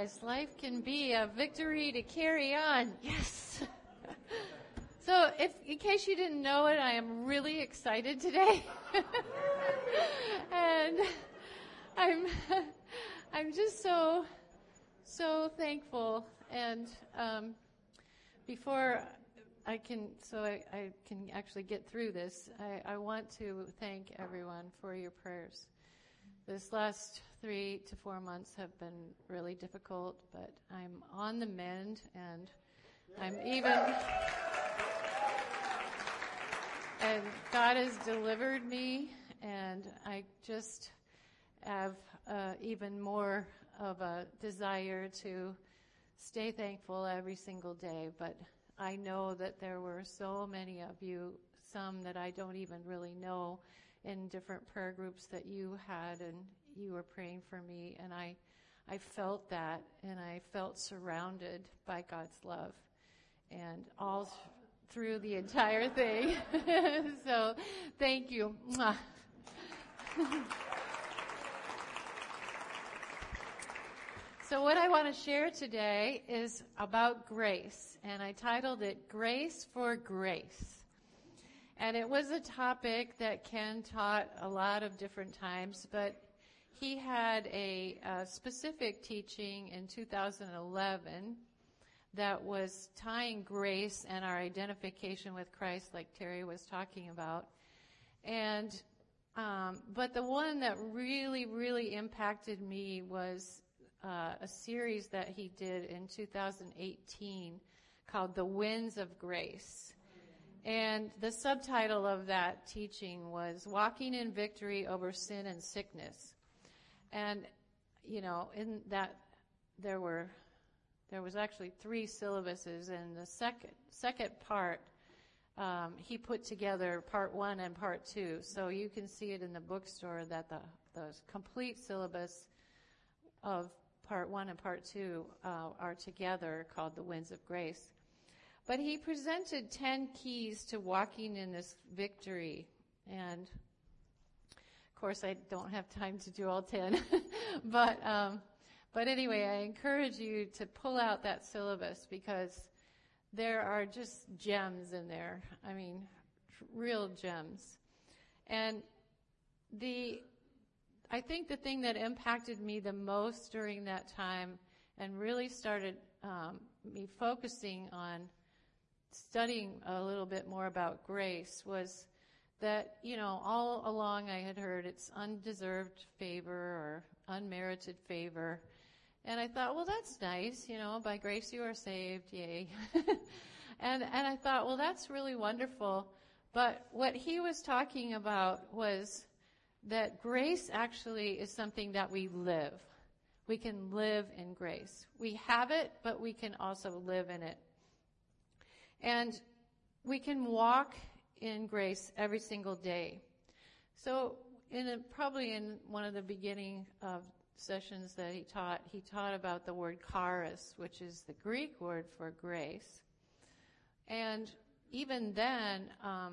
as life can be, a victory to carry on. Yes. So, in case you didn't know it, I am really excited today. And I'm just so thankful. And before I can actually get through this, I want to thank everyone for your prayers. This last 3 to 4 months have been really difficult, but I'm on the mend, and and God has delivered me, and I just have even more of a desire to stay thankful every single day. But I know that there were so many of you, some that I don't even really know, in different prayer groups that you had, and you were praying for me, and I felt that, and I felt surrounded by God's love, and all through the entire thing. So, thank you. So what I want to share today is about grace, and I titled it Grace for Grace. And it was a topic that Ken taught a lot of different times, but he had a specific teaching in 2011 that was tying grace and our identification with Christ, like Terry was talking about. And but the one that really, really impacted me was a series that he did in 2018 called The Winds of Grace. And the subtitle of that teaching was Walking in Victory Over Sin and Sickness. And, you know, in that there was actually 3 syllabuses, and the second part, he put together part 1 and part 2. So you can see it in the bookstore that the complete syllabus of part 1 and part 2 are together, called The Winds of Grace. But he presented 10 keys to walking in this victory. And, of course, I don't have time to do all 10. But anyway, I encourage you to pull out that syllabus, because there are just gems in there. I mean, real gems. And I think the thing that impacted me the most during that time and really started me focusing on studying a little bit more about grace was that, you know, all along I had heard it's undeserved favor or unmerited favor. And I thought, well, that's nice, you know, by grace you are saved, yay. and I thought, well, that's really wonderful. But what he was talking about was that grace actually is something that we live. We can live in grace. We have it, but we can also live in it. And we can walk in grace every single day. So probably in one of the beginning of sessions that he taught about the word charis, which is the Greek word for grace. And even then,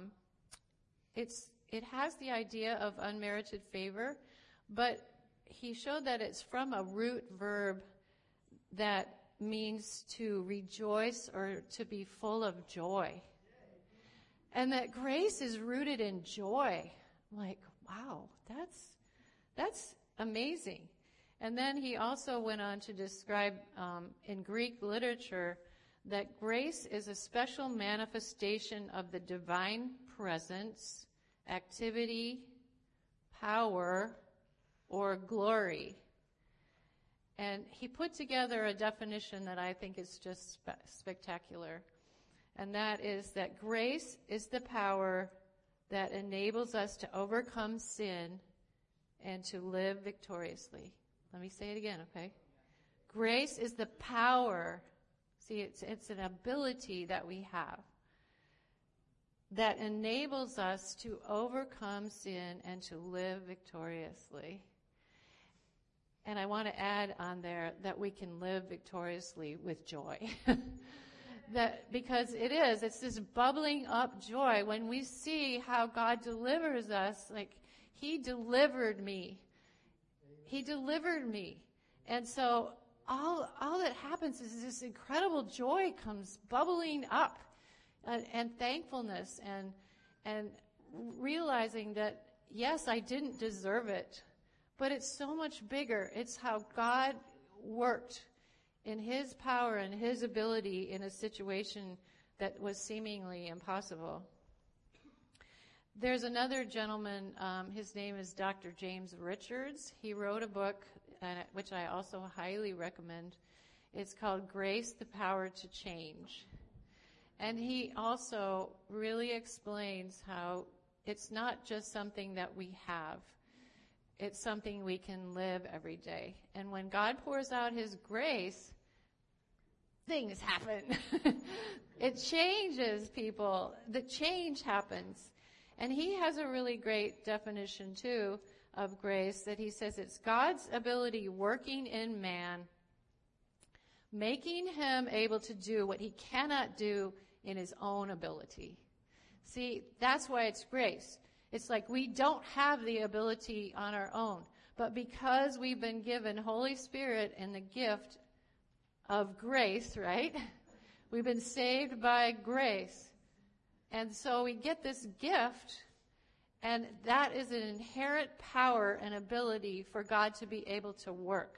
it has the idea of unmerited favor, but he showed that it's from a root verb that means to rejoice or to be full of joy. And that grace is rooted in joy. I'm like, wow, that's amazing. And then he also went on to describe in Greek literature that grace is a special manifestation of the divine presence, activity, power, or glory. And he put together a definition that I think is just spectacular. And that is that grace is the power that enables us to overcome sin and to live victoriously. Let me say it again, okay? Grace is the power. See, it's an ability that we have that enables us to overcome sin and to live victoriously. And I want to add on there that we can live victoriously with joy. Because it's this bubbling up joy when we see how God delivers us. Like, He delivered me. He delivered me. And so all that happens is this incredible joy comes bubbling up, and thankfulness, and realizing that, yes, I didn't deserve it, but it's so much bigger. It's how God worked in his power and his ability in a situation that was seemingly impossible. There's another gentleman, his name is Dr. James Richards. He wrote a book, which I also highly recommend. It's called Grace, the Power to Change. And he also really explains how it's not just something that we have. It's something we can live every day. And when God pours out his grace, things happen. It changes people. The change happens. And he has a really great definition, too, of grace, that he says it's God's ability working in man, making him able to do what he cannot do in his own ability. See, that's why it's grace. It's like we don't have the ability on our own. But because we've been given Holy Spirit and the gift of grace, right? We've been saved by grace. And so we get this gift, and that is an inherent power and ability for God to be able to work.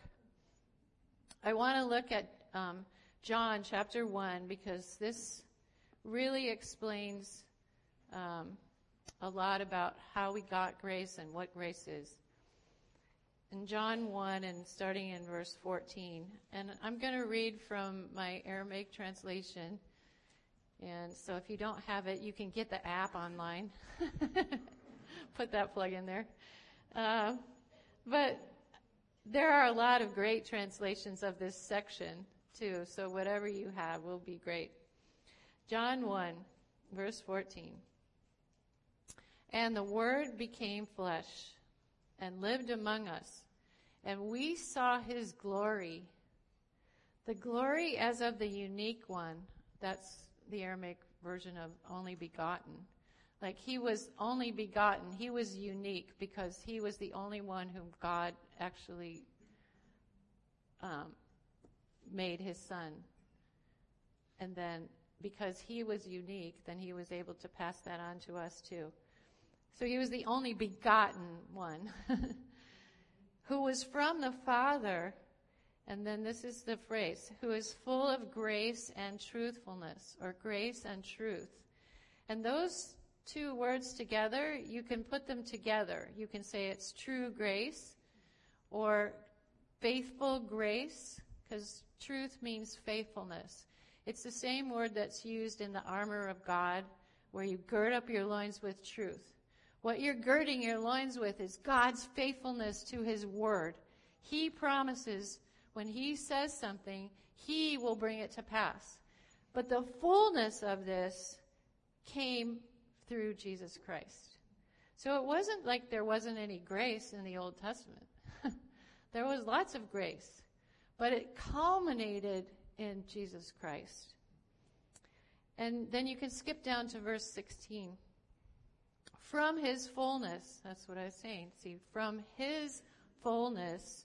I want to look at John chapter 1, because this really explains a lot about how we got grace and what grace is. In John 1, and starting in verse 14, and I'm going to read from my Aramaic translation. And so if you don't have it, you can get the app online. Put that plug in there. But there are a lot of great translations of this section, too. So whatever you have will be great. John 1, verse 14. And the Word became flesh and lived among us. And we saw his glory. The glory as of the unique one. That's the Aramaic version of only begotten. Like he was only begotten. He was unique because he was the only one whom God actually made his son. And then because he was unique, then he was able to pass that on to us too. So he was the only begotten one who was from the Father. And then this is the phrase, who is full of grace and truthfulness, or grace and truth. And those two words together, you can put them together. You can say it's true grace or faithful grace, because truth means faithfulness. It's the same word that's used in the armor of God, where you gird up your loins with truth. What you're girding your loins with is God's faithfulness to his word. He promises when he says something, he will bring it to pass. But the fullness of this came through Jesus Christ. So it wasn't like there wasn't any grace in the Old Testament. There was lots of grace, but it culminated in Jesus Christ. And then you can skip down to verse 16. From his fullness, that's what I was saying. See, from his fullness,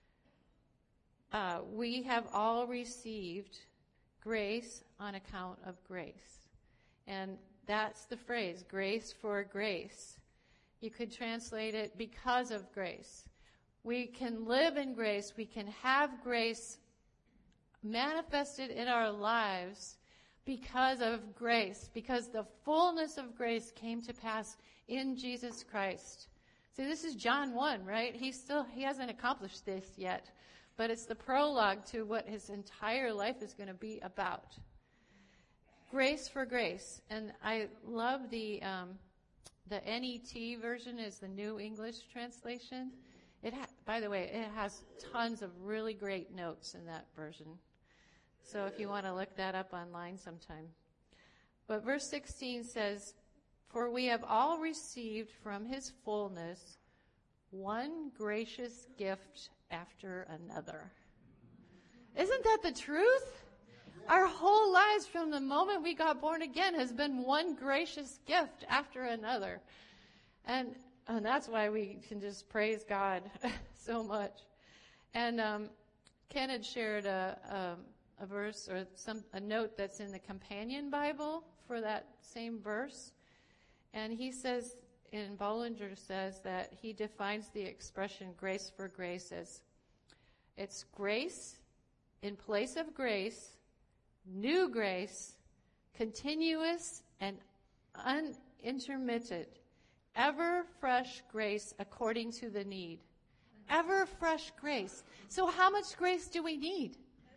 we have all received grace on account of grace. And that's the phrase, grace for grace. You could translate it because of grace. We can live in grace. We can have grace manifested in our lives because of grace, because the fullness of grace came to pass in Jesus Christ. See, this is John 1, right? He hasn't accomplished this yet, but it's the prologue to what his entire life is going to be about. Grace for grace. And I love the NET version is the New English translation. By the way, it has tons of really great notes in that version. So if you want to look that up online sometime. But verse 16 says, for we have all received from his fullness one gracious gift after another. Isn't that the truth? Our whole lives from the moment we got born again has been one gracious gift after another. And that's why we can just praise God so much. And Ken had shared a verse or a note that's in the Companion Bible for that same verse. And he says, and Bollinger says that he defines the expression grace for grace as it's grace in place of grace, new grace, continuous and unintermittent, ever fresh grace according to the need. Ever fresh grace. So how much grace do we need?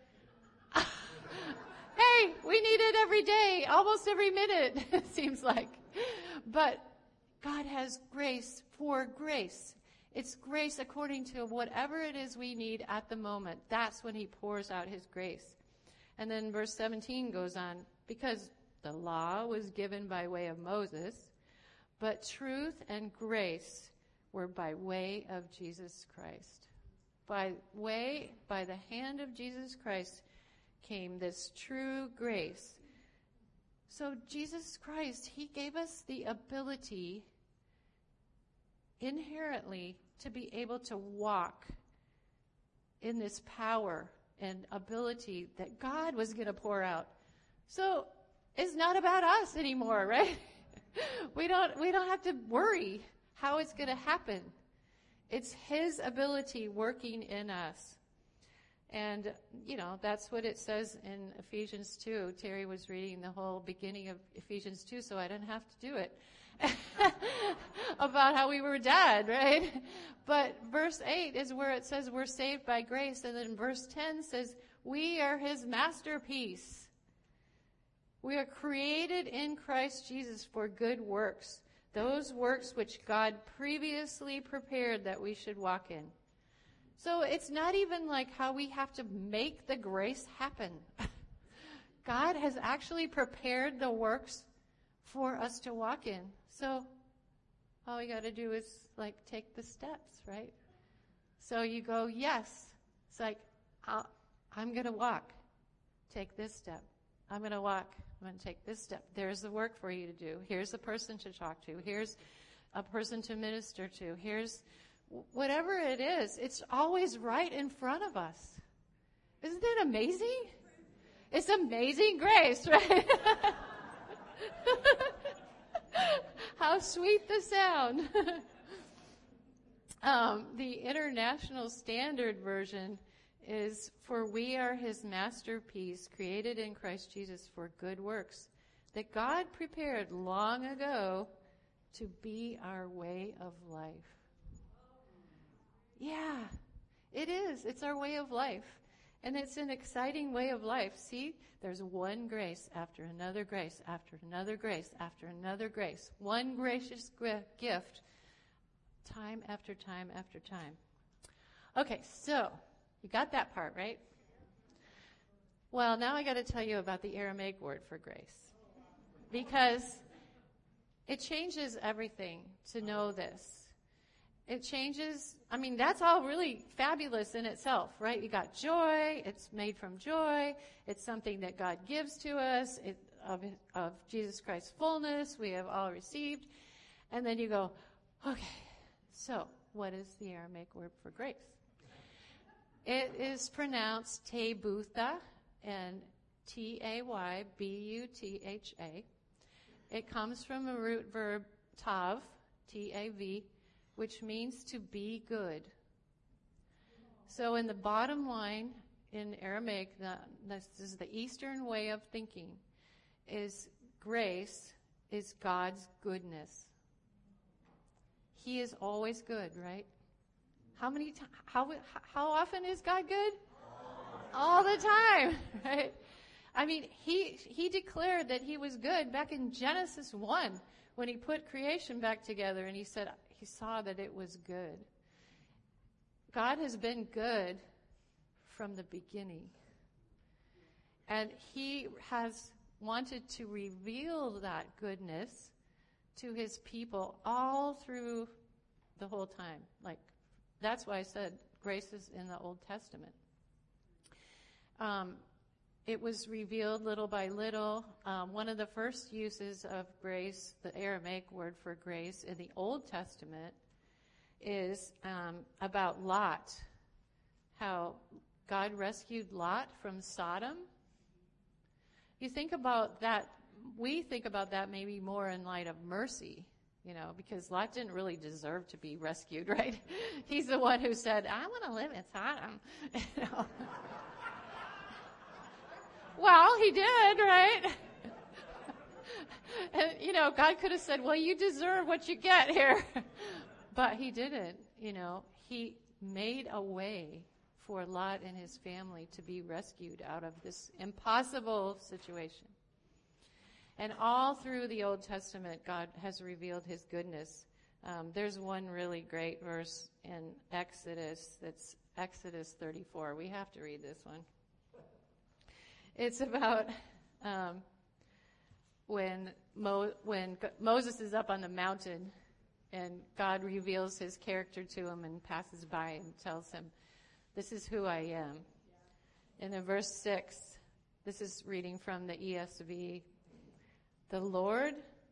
Hey, we need it every day, almost every minute, it seems like. But God has grace for grace. It's grace according to whatever it is we need at the moment. That's when he pours out his grace. And then verse 17 goes on, because the law was given by way of Moses, but truth and grace were by way of Jesus Christ. By the hand of Jesus Christ came this true grace. So Jesus Christ, he gave us the ability inherently to be able to walk in this power and ability that God was going to pour out. So it's not about us anymore, right? We don't have to worry how it's going to happen. It's his ability working in us. And, that's what it says in Ephesians 2. Terry was reading the whole beginning of Ephesians 2, so I didn't have to do it. About how we were dead, right? But verse 8 is where it says we're saved by grace. And then verse 10 says we are his masterpiece. We are created in Christ Jesus for good works. Those works which God previously prepared that we should walk in. So it's not even like how we have to make the grace happen. God has actually prepared the works for us to walk in. So all we got to do is take the steps, right? So you go, yes. It's like, I'm going to walk. Take this step. I'm going to walk. I'm going to take this step. There's the work for you to do. Here's a person to talk to. Here's a person to minister to. Here's whatever it is. It's always right in front of us. Isn't it amazing? It's amazing grace, right? How sweet the sound. The International Standard Version is, for we are his masterpiece, created in Christ Jesus for good works, that God prepared long ago to be our way of life. Yeah, it is. It's our way of life. And it's an exciting way of life. See, there's one grace after another grace, after another grace, after another grace. One gracious gift, time after time after time. Okay, so you got that part, right? Well, now I got to tell you about the Aramaic word for grace. Because it changes everything to know this. It changes, that's all really fabulous in itself, right? You got joy, it's made from joy, it's something that God gives to us, of Jesus Christ's fullness, we have all received. And then you go, okay, so what is the Aramaic word for grace? It is pronounced Taybutha, and Taybutha. It comes from a root verb tav, Tav, which means to be good. So in the bottom line in Aramaic, this is the Eastern way of thinking, is grace is God's goodness. He is always good, right? How often is God good? All the time, right? He declared that he was good back in Genesis 1 when he put creation back together, and he said he saw that it was good. God has been good from the beginning. And he has wanted to reveal that goodness to his people all through the whole time. That's why I said grace is in the Old Testament. It was revealed little by little. One of the first uses of grace, the Aramaic word for grace in the Old Testament, is about Lot. How God rescued Lot from Sodom. You think about that, we think about that maybe more in light of mercy, because Lot didn't really deserve to be rescued, right? He's the one who said, I want to live in Sodom. Well, he did, right? And, God could have said, well, you deserve what you get here. But he didn't, He made a way for Lot and his family to be rescued out of this impossible situation. And all through the Old Testament, God has revealed his goodness. There's one really great verse in Exodus, that's Exodus 34. We have to read this one. It's about when Moses is up on the mountain and God reveals his character to him and passes by and tells him, this is who I am. And in verse 6, this is reading from the ESV, the Lord,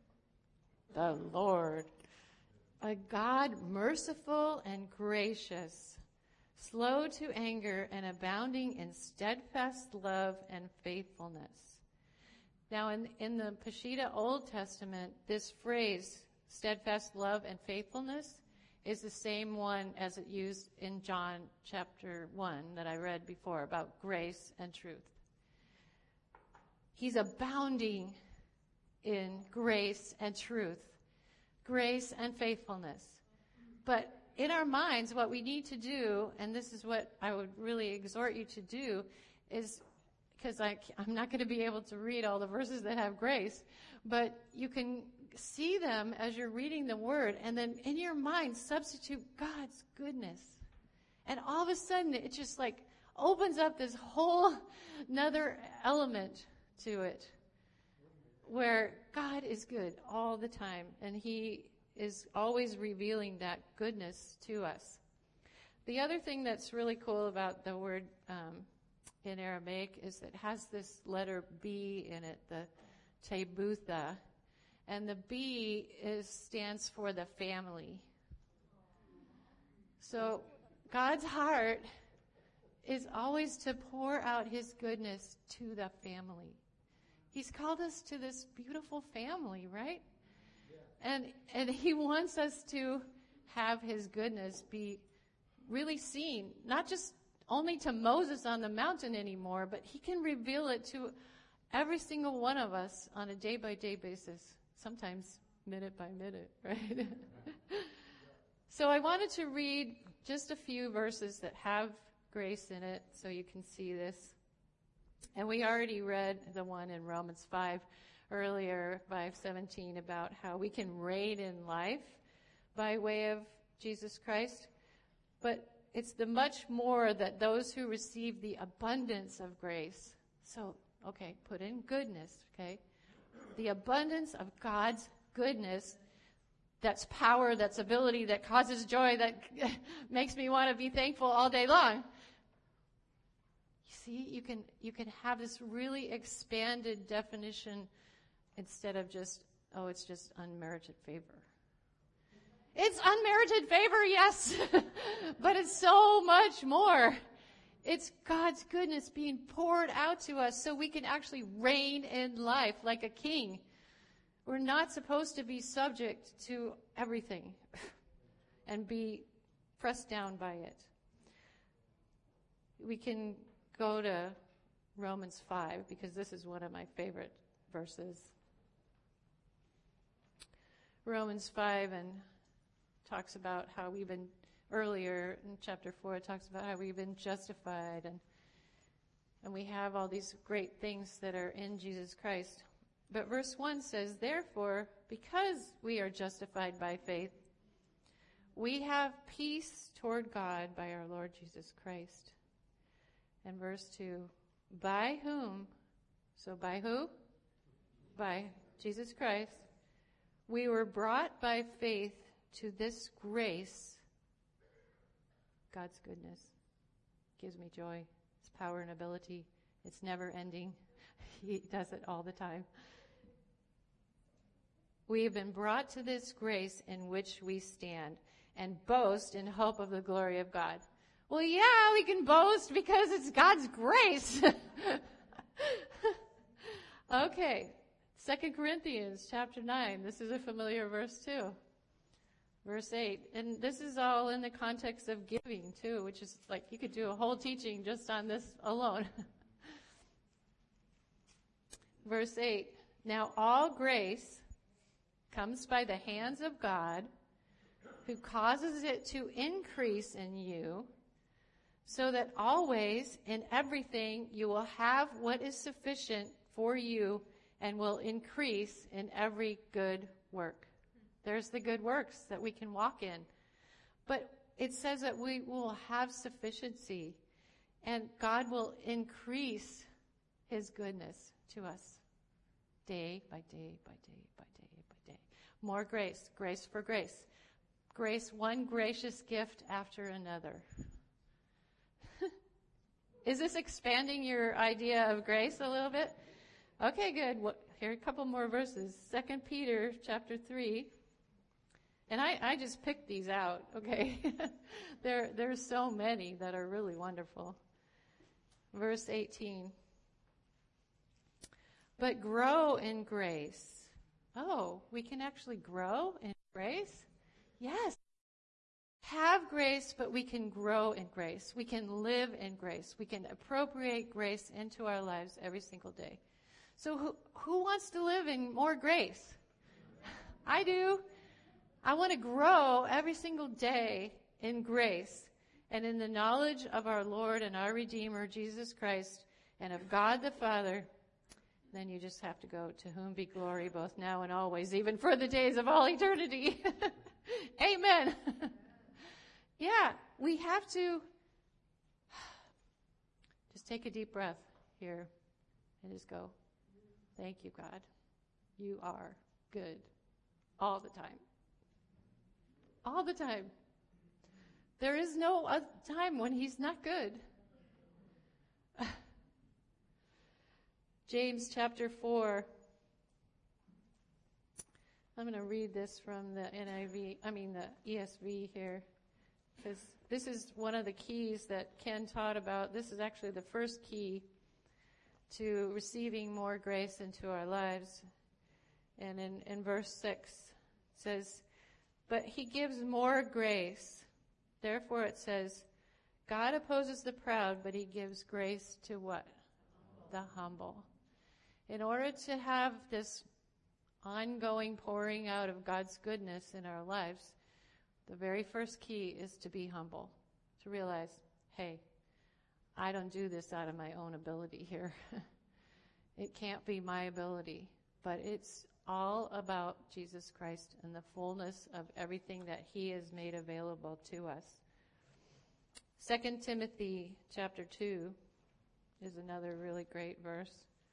a God merciful and gracious, slow to anger and abounding in steadfast love and faithfulness. Now in the Peshitta Old Testament, this phrase, steadfast love and faithfulness, is the same one as it used in John chapter 1 that I read before about grace and truth. He's abounding in grace and truth, grace and faithfulness. But in our minds, what we need to do, and this is what I would really exhort you to do, is, because I'm not going to be able to read all the verses that have grace, but you can see them as you're reading the word, and then in your mind substitute God's goodness. And all of a sudden, it just opens up this whole another element to it, where God is good all the time, and he is always revealing that goodness to us. The other thing that's really cool about the word in Aramaic is it has this letter B in it, the tebutha, and the B stands for the family. So God's heart is always to pour out his goodness to the family. He's called us to this beautiful family, right? And he wants us to have his goodness be really seen, not just only to Moses on the mountain anymore, but he can reveal it to every single one of us on a day-by-day basis, sometimes minute by minute, right? So I wanted to read just a few verses that have grace in it so you can see this. And we already read the one in Romans 5 earlier, 5:17, about how we can reign in life by way of Jesus Christ. But it's the much more that those who receive the abundance of grace. So, okay, put in goodness, okay? The abundance of God's goodness, that's power, that's ability, that causes joy, that makes me want to be thankful all day long. You see, you can have this really expanded definition instead of just, it's just unmerited favor. It's unmerited favor, yes, but it's so much more. It's God's goodness being poured out to us so we can actually reign in life like a king. We're not supposed to be subject to everything and be pressed down by it. We can go to Romans 5 because this is one of my favorite verses. Romans 5 and talks about how we've been, earlier in chapter 4, it talks about how we've been justified and we have all these great things that are in Jesus Christ. But verse 1 says, therefore, because we are justified by faith, we have peace toward God by our Lord Jesus Christ. And verse 2, by whom? So by who? By Jesus Christ. We were brought by faith to this grace. God's goodness gives me joy. It's power and ability. It's never ending. He does it all the time. We have been brought to this grace in which we stand and boast in hope of the glory of God. Well, yeah, we can boast because it's God's grace. Okay, 2 Corinthians chapter 9. This is a familiar verse too. Verse 8. And this is all in the context of giving too, which is like you could do a whole teaching just on this alone. Verse 8. Now all grace comes by the hands of God, who causes it to increase in you, so that always in everything you will have what is sufficient for you and will increase in every good work. There's the good works that we can walk in. But it says that we will have sufficiency, and God will increase his goodness to us day by day by day by day by day. More grace, grace for grace. Grace, one gracious gift after another. Is this expanding your idea of grace a little bit? Okay, good. Well, here are a couple more verses. 2 Peter chapter 3. And I just picked these out, okay? There's so many that are really wonderful. Verse 18. But grow in grace. Oh, we can actually grow in grace? Yes. Have grace, but we can grow in grace. We can live in grace. We can appropriate grace into our lives every single day. So who wants to live in more grace? I do. I want to grow every single day in grace and in the knowledge of our Lord and our Redeemer, Jesus Christ, and of God the Father. Then you just have to go, to whom be glory both now and always, even for the days of all eternity. Amen. Yeah, we have to just take a deep breath here and just go, thank you, God. You are good all the time. All the time. There is no time when he's not good. James chapter 4. I'm going to read this from the the ESV here, because this is one of the keys that Ken taught about. This is actually the first key to receiving more grace into our lives. And in verse 6 it says, but he gives more grace. Therefore it says, God opposes the proud, but he gives grace to what? The humble. In order to have this ongoing pouring out of God's goodness in our lives, the very first key is to be humble, to realize, hey, I don't do this out of my own ability here. It can't be my ability, but it's all about Jesus Christ and the fullness of everything that he has made available to us. 2 Timothy chapter 2 is another really great verse.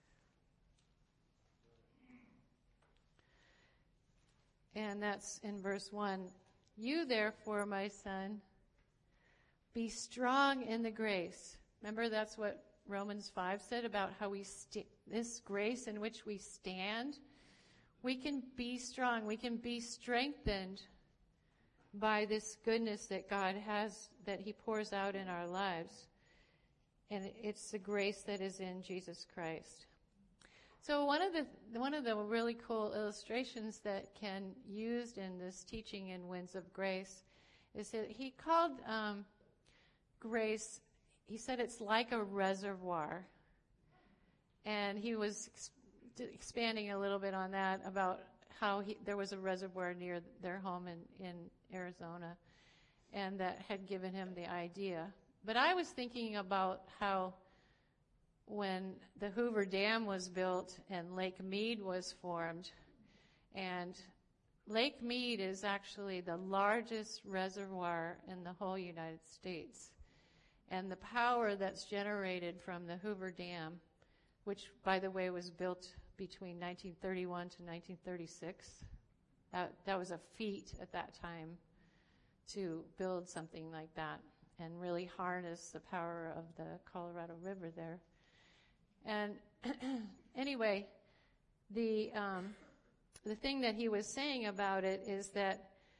And that's in verse 1. You therefore, my son, be strong in the grace. Remember, that's what Romans 5 said about how this grace in which we stand. We can be strong. We can be strengthened by this goodness that God has, that he pours out in our lives. And it's the grace that is in Jesus Christ. So one of the really cool illustrations that Ken used in this teaching in Winds of Grace is that he called grace, he said it's like a reservoir. And he was expanding a little bit on that, about how there was a reservoir near their home in Arizona, and that had given him the idea. But I was thinking about how when the Hoover Dam was built and Lake Mead was formed, and Lake Mead is actually the largest reservoir in the whole United States. And the power that's generated from the Hoover Dam, which, by the way, was built between 1931 to 1936. That was a feat at that time to build something like that and really harness the power of the Colorado River there. And anyway, the thing that he was saying about it is that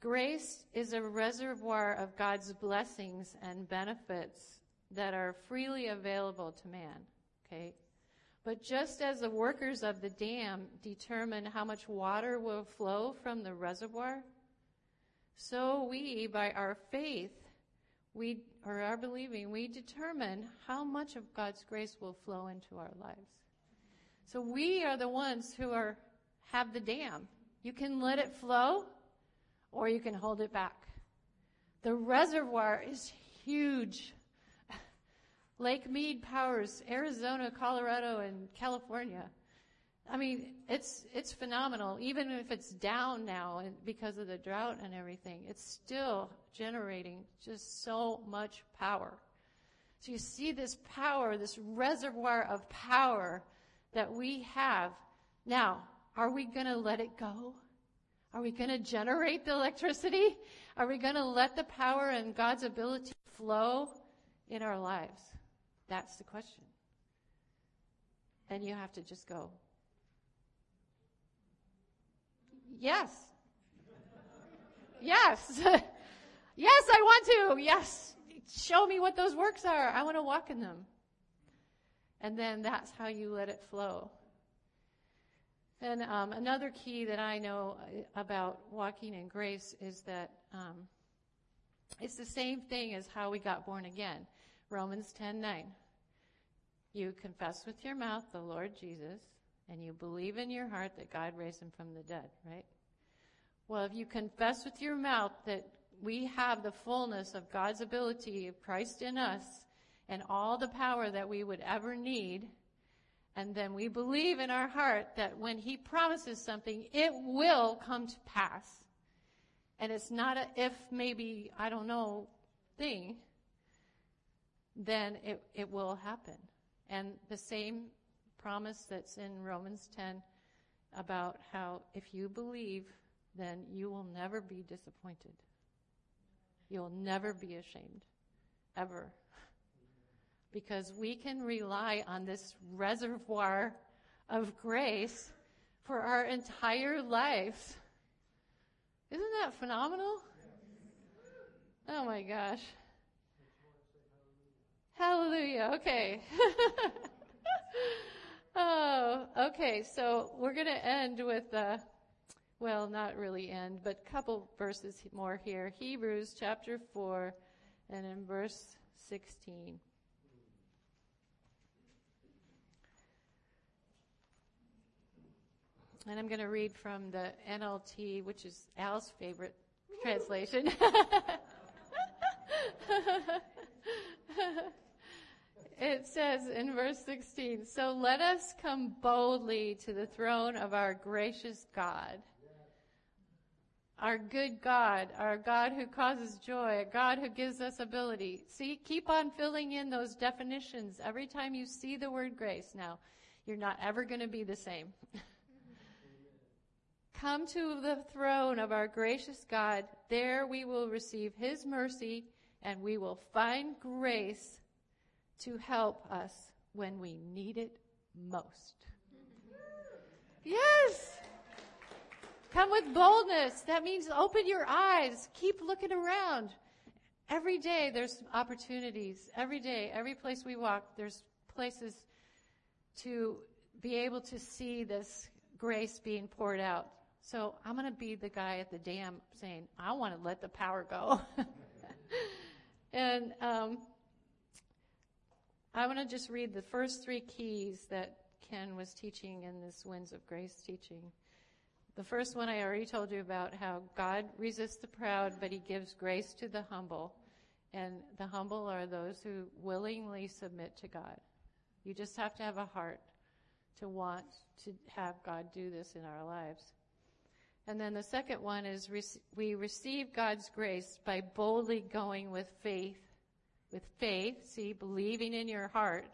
Grace is a reservoir of God's blessings and benefits that are freely available to man, okay? But just as the workers of the dam determine how much water will flow from the reservoir, so we, by our faith, or our believing, we determine how much of God's grace will flow into our lives. So we are the ones who have the dam. You can let it flow, or you can hold it back. The reservoir is huge. Lake Mead powers Arizona, Colorado, and California. I mean, it's phenomenal. Even if it's down now because of the drought and everything, it's still generating just so much power. So you see this power, this reservoir of power that we have. Now, are we going to let it go? Are we going to generate the electricity? Are we going to let the power and God's ability flow in our lives? That's the question. And you have to just go, yes. Yes. Yes, I want to. Yes. Show me what those works are. I want to walk in them. And then that's how you let it flow. And another key that I know about walking in grace is that it's the same thing as how we got born again. Romans 10:9. You confess with your mouth the Lord Jesus, and you believe in your heart that God raised him from the dead, right? Well, if you confess with your mouth that we have the fullness of God's ability of Christ in us and all the power that we would ever need, and then we believe in our heart that when he promises something, it will come to pass. And it's not a if, maybe, I don't know thing, then it will happen. And the same promise that's in Romans 10 about how if you believe, then you will never be disappointed. You'll never be ashamed, ever. Because we can rely on this reservoir of grace for our entire life. Isn't that phenomenal? Oh my gosh. Hallelujah. Okay. Oh, okay. So we're going to end with, well, not really end, but a couple verses more here. Hebrews chapter 4 and in verse 16. And I'm going to read from the NLT, which is Al's favorite translation. It says in verse 16, so let us come boldly to the throne of our gracious God. Our good God, our God who causes joy, a God who gives us ability. See, keep on filling in those definitions every time you see the word grace. Now, you're not ever going to be the same. Come to the throne of our gracious God. There we will receive his mercy and we will find grace to help us when we need it most. Yes! Come with boldness. That means open your eyes. Keep looking around. Every day there's opportunities. Every day, every place we walk, there's places to be able to see this grace being poured out. So I'm going to be the guy at the dam saying, I want to let the power go. And I want to just read the first three keys that Ken was teaching in this Winds of Grace teaching. The first one I already told you about, how God resists the proud, but he gives grace to the humble. And the humble are those who willingly submit to God. You just have to have a heart to want to have God do this in our lives. And then the second one is we receive God's grace by boldly going with faith. With faith, see, believing in your heart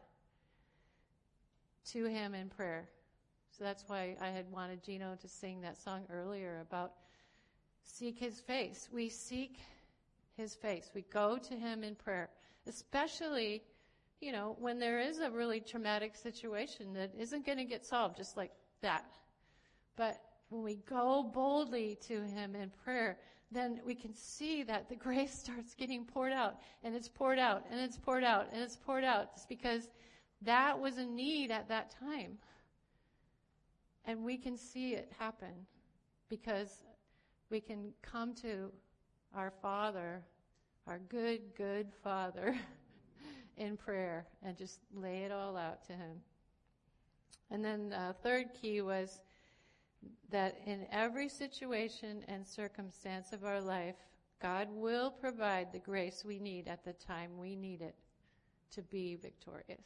to him in prayer. So that's why I had wanted Gino to sing that song earlier about seek his face. We seek his face. We go to him in prayer, especially, when there is a really traumatic situation that isn't going to get solved just like that. But when we go boldly to him in prayer, then we can see that the grace starts getting poured out, and it's poured out, and it's poured out, and it's poured out. It's because that was a need at that time. And we can see it happen because we can come to our Father, our good, good Father, in prayer and just lay it all out to Him. And then third key was that in every situation and circumstance of our life, God will provide the grace we need at the time we need it to be victorious.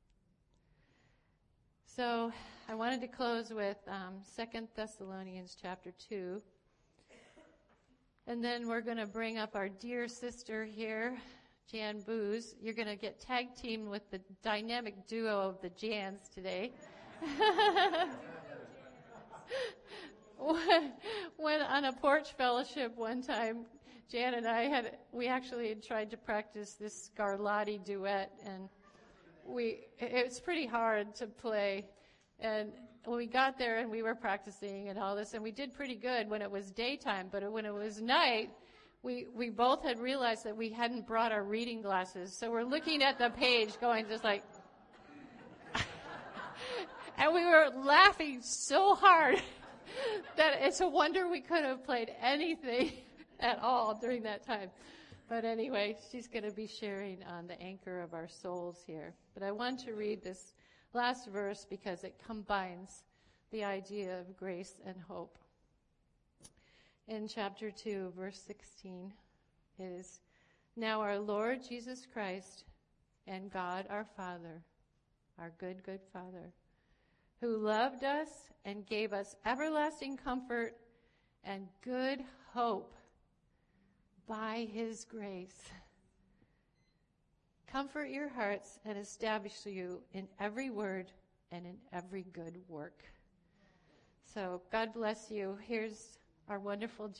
So I wanted to close with 2 Thessalonians chapter 2. And then we're going to bring up our dear sister here, Jan Booz. You're going to get tag teamed with the dynamic duo of the Jans today. When on a porch fellowship one time, Jan and I we actually had tried to practice this Scarlatti duet, and it's pretty hard to play. And when we got there and we were practicing and all this, and we did pretty good when it was daytime, but when it was night, we both had realized that we hadn't brought our reading glasses. So we're looking at the page going just like, and we were laughing so hard that it's a wonder we could have played anything at all during that time. But anyway, she's going to be sharing on the anchor of our souls here. But I want to read this last verse because it combines the idea of grace and hope. In chapter 2, verse 16 is, "Now our Lord Jesus Christ and God our Father, our good, good Father, who loved us and gave us everlasting comfort and good hope by His grace, comfort your hearts and establish you in every word and in every good work." So God bless you. Here's our wonderful